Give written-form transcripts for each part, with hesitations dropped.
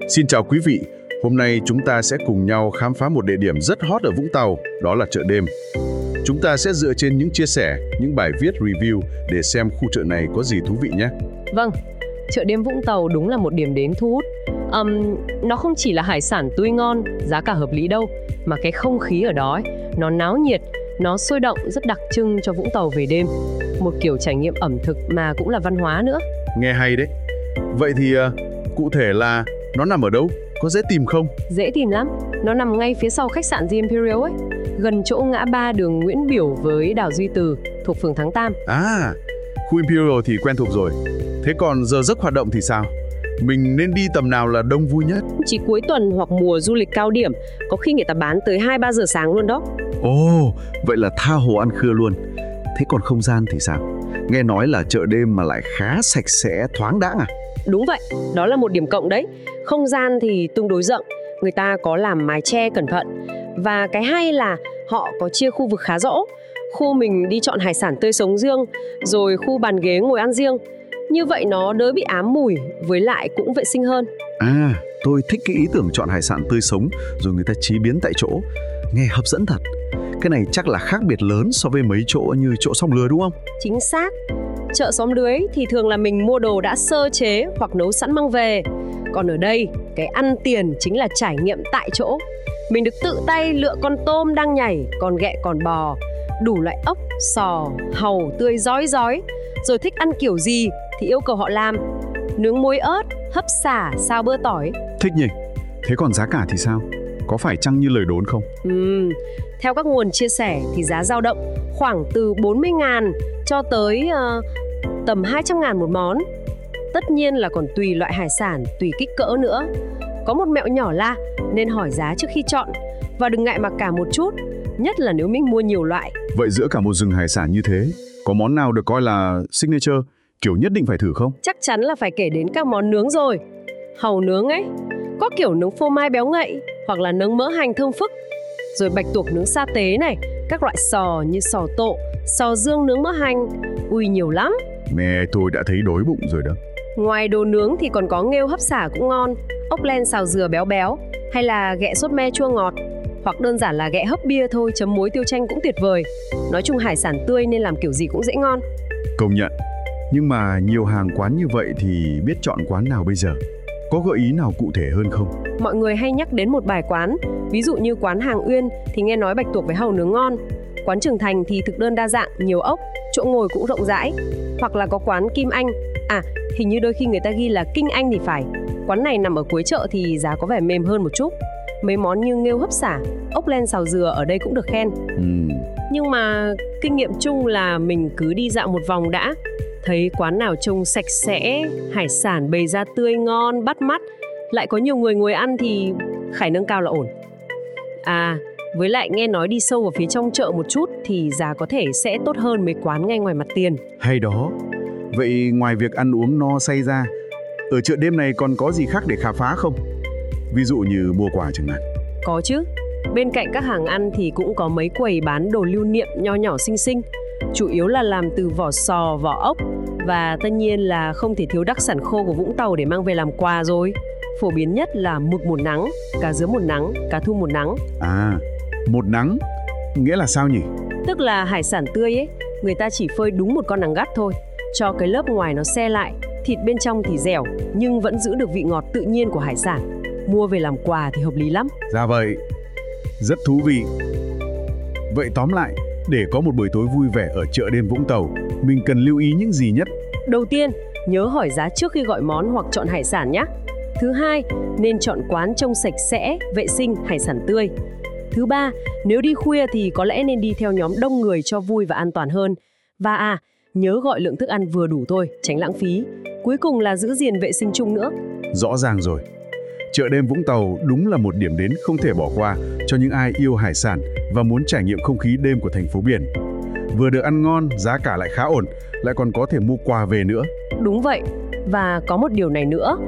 Xin chào quý vị, hôm nay chúng ta sẽ cùng nhau khám phá một địa điểm rất hot ở Vũng Tàu, đó là chợ đêm. Chúng ta sẽ dựa trên những chia sẻ, những bài viết review để xem khu chợ này có gì thú vị nhé. Vâng, chợ đêm Vũng Tàu đúng là một điểm đến thu hút. Nó không chỉ là hải sản tươi ngon, giá cả hợp lý đâu, mà cái không khí ở đó ấy, nó náo nhiệt, nó sôi động, rất đặc trưng cho Vũng Tàu về đêm. Một kiểu trải nghiệm ẩm thực mà cũng là văn hóa nữa. Nghe hay đấy. Vậy thì cụ thể là nó nằm ở đâu? Có dễ tìm không? Dễ tìm lắm. Nó nằm ngay phía sau khách sạn The Imperial ấy, gần chỗ ngã ba đường Nguyễn Biểu với đảo Duy Từ, thuộc phường Thắng Tam. À, khu Imperial thì quen thuộc rồi. Thế còn giờ giấc hoạt động thì sao? Mình nên đi tầm nào là đông vui nhất? Chỉ cuối tuần hoặc mùa du lịch cao điểm, có khi người ta bán tới 2-3 giờ sáng luôn đó. Ồ, vậy là tha hồ ăn khưa luôn. Thế còn không gian thì sao? Nghe nói là chợ đêm mà lại khá sạch sẽ, thoáng đãng à? Đúng vậy, đó là một điểm cộng đấy. Không gian thì tương đối rộng, người ta có làm mái che cẩn thận. Và cái hay là họ có chia khu vực khá rõ. Khu mình đi chọn hải sản tươi sống riêng, rồi khu bàn ghế ngồi ăn riêng. Như vậy nó đỡ bị ám mùi, với lại cũng vệ sinh hơn. À, tôi thích cái ý tưởng chọn hải sản tươi sống rồi người ta chế biến tại chỗ. Nghe hấp dẫn thật. Cái này chắc là khác biệt lớn so với mấy chỗ như chỗ Song Lưới đúng không? Chính xác. Chợ xóm lưới thì thường là mình mua đồ đã sơ chế hoặc nấu sẵn mang về. Còn ở đây, cái ăn tiền chính là trải nghiệm tại chỗ. Mình được tự tay lựa con tôm đang nhảy, con ghẹ còn bò, đủ loại ốc, sò, hàu tươi rói rói. Rồi thích ăn kiểu gì thì yêu cầu họ làm. Nướng muối ớt, hấp xả, xào bơ tỏi. Thích nhỉ? Thế còn giá cả thì sao? Có phải chăng như lời đồn không? Theo các nguồn chia sẻ thì giá dao động khoảng từ 40.000 cho tới tầm 200.000 một món. Tất nhiên là còn tùy loại hải sản, tùy kích cỡ nữa. Có một mẹo nhỏ là nên hỏi giá trước khi chọn. Và đừng ngại mặc cả một chút, nhất là nếu mình mua nhiều loại. Vậy giữa cả một rừng hải sản như thế, có món nào được coi là signature, kiểu nhất định phải thử không? Chắc chắn là phải kể đến các món nướng rồi. Hàu nướng ấy, có kiểu nướng phô mai béo ngậy, hoặc là nướng mỡ hành thơm phức. Rồi bạch tuộc nướng sa tế này, các loại sò như sò tộ, sò dương nướng mỡ hành. Ui, nhiều lắm. Mẹ tôi đã thấy đói bụng rồi đó. Ngoài đồ nướng thì còn có nghêu hấp xả cũng ngon, ốc len xào dừa béo béo, hay là ghẹ sốt me chua ngọt, hoặc đơn giản là ghẹ hấp bia thôi chấm muối tiêu chanh cũng tuyệt vời. Nói chung hải sản tươi nên làm kiểu gì cũng dễ ngon. Công nhận. Nhưng mà nhiều hàng quán như vậy thì biết chọn quán nào bây giờ? Có gợi ý nào cụ thể hơn không? Mọi người hay nhắc đến một vài quán, ví dụ như quán Hàng Uyên thì nghe nói bạch tuộc với hàu nướng ngon. Quán Trường Thành thì thực đơn đa dạng, nhiều ốc, chỗ ngồi cũng rộng rãi. Hoặc là có quán Kim Anh. À, hình như đôi khi người ta ghi là Kinh Anh thì phải. Quán này nằm ở cuối chợ thì giá có vẻ mềm hơn một chút. Mấy món như nghêu hấp xả, ốc len xào dừa ở đây cũng được khen. Nhưng mà kinh nghiệm chung là mình cứ đi dạo một vòng đã. Thấy quán nào trông sạch sẽ, hải sản bày ra tươi ngon, bắt mắt, lại có nhiều người ngồi ăn thì khải nâng cao là ổn. À, với lại nghe nói đi sâu vào phía trong chợ một chút thì giá có thể sẽ tốt hơn mấy quán ngay ngoài mặt tiền. Hay đó. Vậy ngoài việc ăn uống no say ra, ở chợ đêm này còn có gì khác để khám phá không? Ví dụ như mua quà chẳng hạn. Có chứ. Bên cạnh các hàng ăn thì cũng có mấy quầy bán đồ lưu niệm nho nhỏ xinh xinh. Chủ yếu là làm từ vỏ sò, vỏ ốc. Và tất nhiên là không thể thiếu đặc sản khô của Vũng Tàu để mang về làm quà rồi. Phổ biến nhất là mực một nắng, cá dứa một nắng, cá thu một nắng. À, một nắng, nghĩa là sao nhỉ? Tức là hải sản tươi ấy, người ta chỉ phơi đúng một con nắng gắt thôi, cho cái lớp ngoài nó se lại, thịt bên trong thì dẻo, nhưng vẫn giữ được vị ngọt tự nhiên của hải sản. Mua về làm quà thì hợp lý lắm. Dạ vậy, rất thú vị. Vậy tóm lại, để có một buổi tối vui vẻ ở chợ đêm Vũng Tàu, mình cần lưu ý những gì nhất? Đầu tiên, nhớ hỏi giá trước khi gọi món hoặc chọn hải sản nhé. Thứ hai, nên chọn quán trông sạch sẽ, vệ sinh, hải sản tươi. Thứ ba, nếu đi khuya thì có lẽ nên đi theo nhóm đông người cho vui và an toàn hơn. Và nhớ gọi lượng thức ăn vừa đủ thôi, tránh lãng phí. Cuối cùng là giữ gìn vệ sinh chung nữa. Rõ ràng rồi. Chợ đêm Vũng Tàu đúng là một điểm đến không thể bỏ qua cho những ai yêu hải sản và muốn trải nghiệm không khí đêm của thành phố biển. Vừa được ăn ngon, giá cả lại khá ổn, lại còn có thể mua quà về nữa. Đúng vậy. Và có một điều này nữa.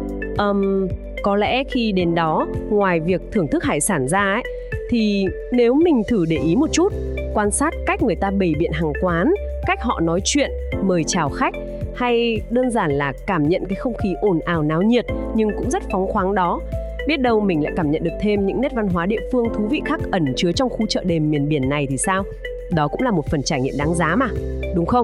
Có lẽ khi đến đó, ngoài việc thưởng thức hải sản ra ấy, thì nếu mình thử để ý một chút, quan sát cách người ta bày biện hàng quán, cách họ nói chuyện, mời chào khách, hay đơn giản là cảm nhận cái không khí ồn ào náo nhiệt nhưng cũng rất phóng khoáng đó, Biết đâu mình lại cảm nhận được thêm những nét văn hóa địa phương thú vị khác ẩn chứa trong khu chợ đêm miền biển này thì sao? Đó cũng là một phần trải nghiệm đáng giá mà, đúng không?